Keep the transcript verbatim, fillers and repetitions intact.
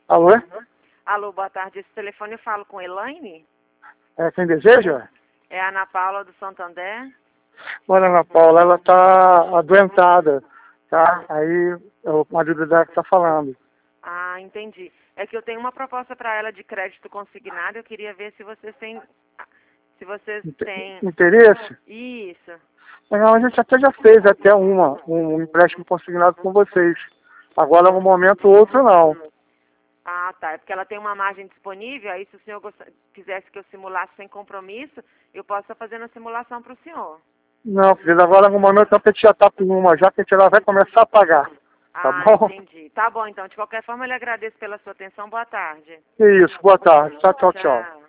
Alô? Alô, boa tarde. Esse telefone eu falo com Elaine? É quem deseja? É a Ana Paula do Santander? Olha, Ana Paula, ela tá adoentada, tá? Aí é o marido dela que tá falando. Ah, entendi. É que eu tenho uma proposta para ela de crédito consignado. Eu queria ver se vocês têm... Se vocês Inte- têm... Interesse? Isso. Não, a gente até já fez até uma, um empréstimo consignado com vocês. Agora, no momento, outro não. Ah, tá. É porque ela tem uma margem disponível. Aí, se o senhor gost... quisesse que eu simulasse sem compromisso, eu posso estar fazendo a simulação para o senhor. Não, filho, agora no momento a gente já tá com uma, já que a gente já vai começar a pagar. Tá Ah, bom? entendi. Tá bom, então. De qualquer forma, eu lhe agradeço pela sua atenção. Boa tarde. Que isso, boa tarde. Tchau, tchau, tchau. Tchau.